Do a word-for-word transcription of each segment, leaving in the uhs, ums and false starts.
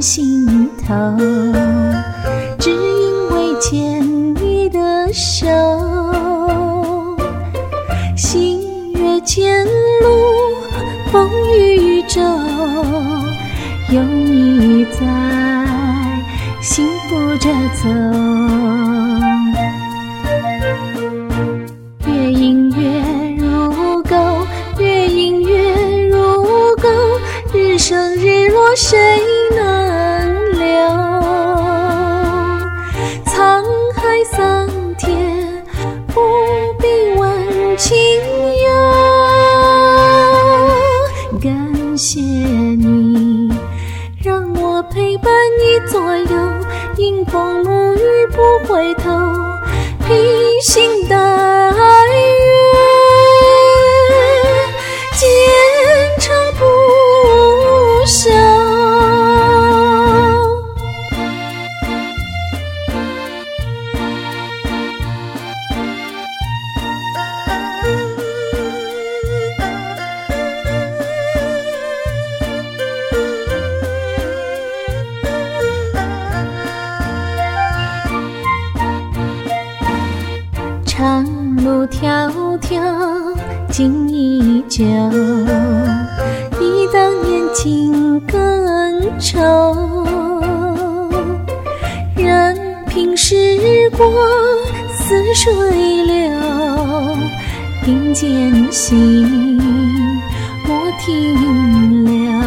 心头，只因为牵你的手。星月前路，风雨骤，有你在，幸福着走。月影月如钩，月影月如钩，日升日落谁能留？沧海桑田，不必问情由。感谢你，让我陪伴你左右，迎风沐雨不回头，披星戴月，坚强不朽。长路迢迢情依旧，忆当年情更稠。任凭时光似水流，并肩行莫停留。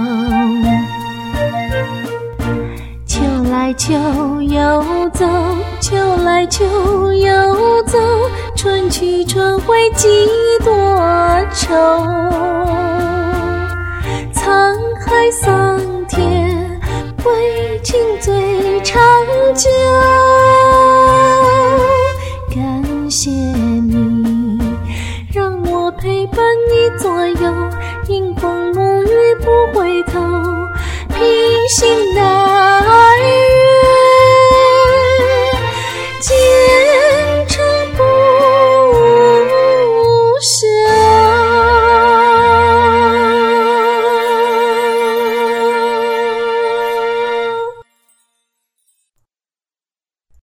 秋来秋又走，秋来秋又走，春去春回几多愁。沧海桑田，为情最长久。